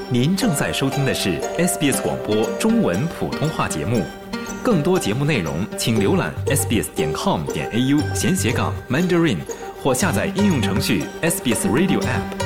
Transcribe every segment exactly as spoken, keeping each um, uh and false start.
您正在收听的是 S B S 广播中文普通话节目。更多节目内容，请浏览 s b s 点 com 点 a u 闲斜杠 Mandarin 或下载应用程序 S B S Radio App。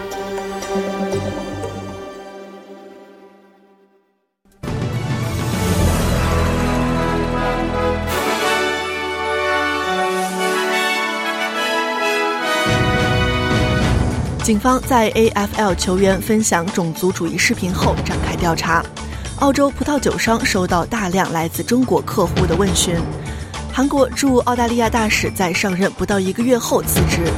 警方在 A F L 球员分享种族主义视频后展开调查。澳洲葡萄酒商收到大量来自中国客户的问询。韩国驻澳大利亚大使在上任不到一个月后辞职。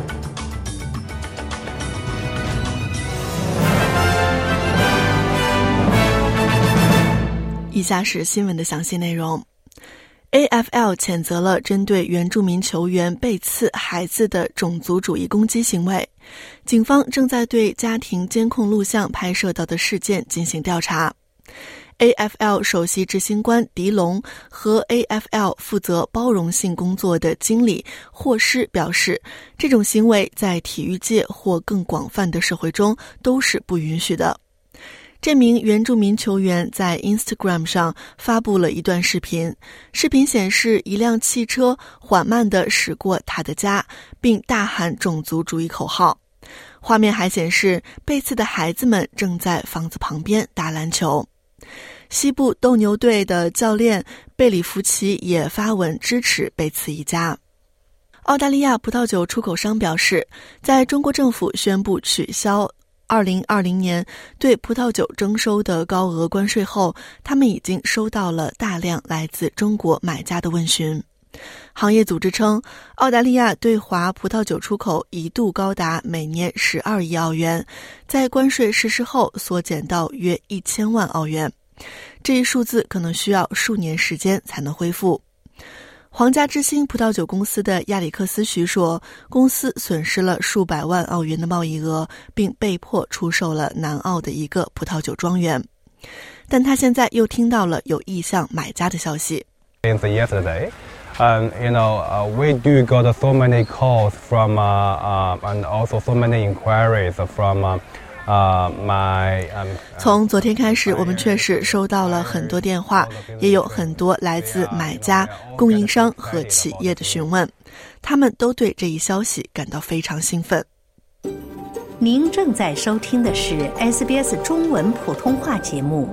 以下是新闻的详细内容。A F L 谴责了针对原住民球员背刺孩子的种族主义攻击行为。警方正在对家庭监控录像拍摄到的事件进行调查。A F L 首席执行官迪龙和 A F L 负责包容性工作的经理霍施表示，这种行为在体育界或更广泛的社会中都是不允许的。这名原住民球员在 Instagram 上发布了一段视频，视频显示一辆汽车缓慢地驶过他的家，并大喊种族主义口号。画面还显示被刺的孩子们正在房子旁边打篮球。西部斗牛队的教练贝里福奇也发文支持被刺一家。澳大利亚葡萄酒出口商表示，在中国政府宣布取消二零二零年对葡萄酒征收的高额关税后，他们已经收到了大量来自中国买家的问询。行业组织称，澳大利亚对华葡萄酒出口一度高达每年十二亿澳元，在关税实施后缩减到约一千万澳元。这一数字可能需要数年时间才能恢复。皇家之星葡萄酒公司的亚里克斯徐说，公司损失了数百万澳元的贸易额，并被迫出售了南澳的一个葡萄酒庄园。但他现在又听到了有意向买家的消息。 Yesterday, um, you know, uh, we do got so many calls from, uh, uh, and also so many inquiries from, uh, Uh, my, um, 从昨天开始，我们确实收到了很多电话，也有很多来自买家、供应商和企业的询问，他们都对这一消息感到非常兴奋。 您正在收听的是 S B S 中文普通话节目。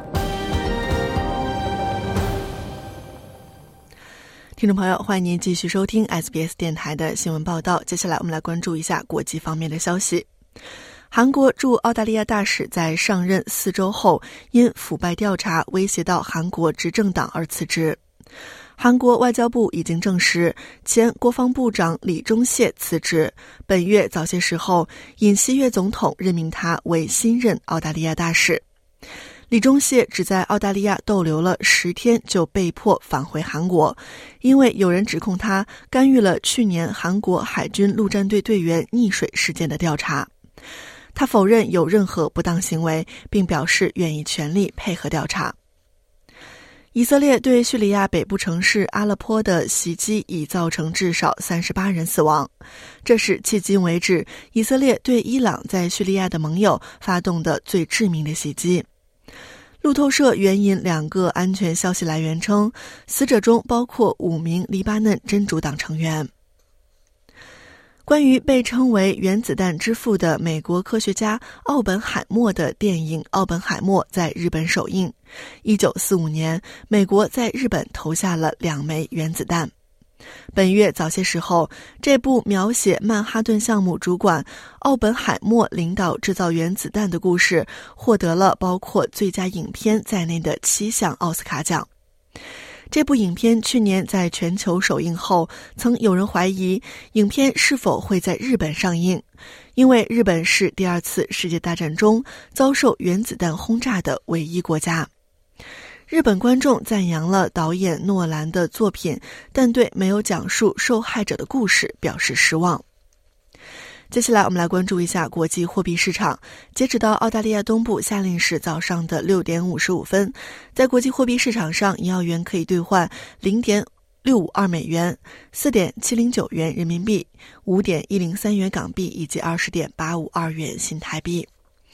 听众朋友，欢迎您继续收听 S B S 电台的新闻报道。接下来我们来关注一下国际方面的消息。韩国驻澳大利亚大使在上任四周后，因腐败调查威胁到韩国执政党而辞职。韩国外交部已经证实，前国防部长李钟燮辞职，本月早些时候，尹锡悦总统任命他为新任澳大利亚大使。李钟燮只在澳大利亚逗留了十天就被迫返回韩国，因为有人指控他干预了去年韩国海军陆战队队员溺水事件的调查。他否认有任何不当行为，并表示愿意全力配合调查。以色列对叙利亚北部城市阿勒颇的袭击已造成至少三十八人死亡，这是迄今为止以色列对伊朗在叙利亚的盟友发动的最致命的袭击。路透社援引两个安全消息来源称，死者中包括五名黎巴嫩真主党成员。关于被称为原子弹之父的美国科学家奥本海默的电影《奥本海默》在日本首映。一九四五年，美国在日本投下了两枚原子弹。本月早些时候，这部描写曼哈顿项目主管奥本海默领导制造原子弹的故事，获得了包括最佳影片在内的七项奥斯卡奖。这部影片去年在全球首映后，曾有人怀疑影片是否会在日本上映，因为日本是第二次世界大战中遭受原子弹轰炸的唯一国家。日本观众赞扬了导演诺兰的作品，但对没有讲述受害者的故事表示失望。接下来我们来关注一下国际货币市场。截止到澳大利亚东部夏令时早上的六点五十五分，在国际货币市场上，一澳元可以兑换 零点六五二美元、四点七零九元人民币、五点一零三元港币以及 二十点八五二元新台币。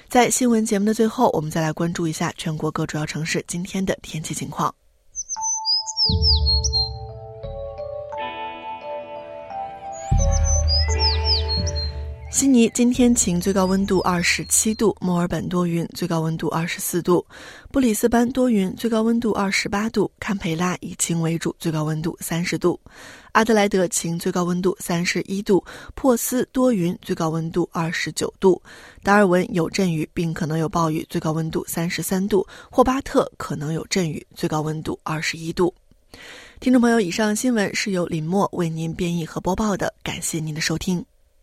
在新闻节目的最后，我们再来关注一下全国各主要城市今天的天气情况。悉尼今天晴，最高温度二十七度；墨尔本多云，最高温度二十四度；布里斯班多云，最高温度二十八度；堪培拉以晴为主，最高温度三十度；阿德莱德晴，最高温度三十一度；珀斯多云，最高温度二十九度；达尔文有阵雨并可能有暴雨，最高温度三十三度；霍巴特可能有阵雨，最高温度二十一度。听众朋友，以上新闻是由林默为您编译和播报的，感谢您的收听。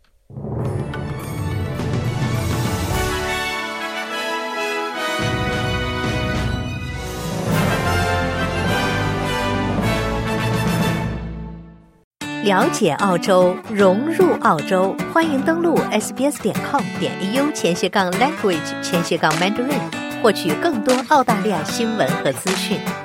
了解澳洲，融入澳洲，欢迎登录 s b s 点 com 点 a u 前斜杠 language 前斜杠 mandarin， 获取更多澳大利亚新闻和资讯。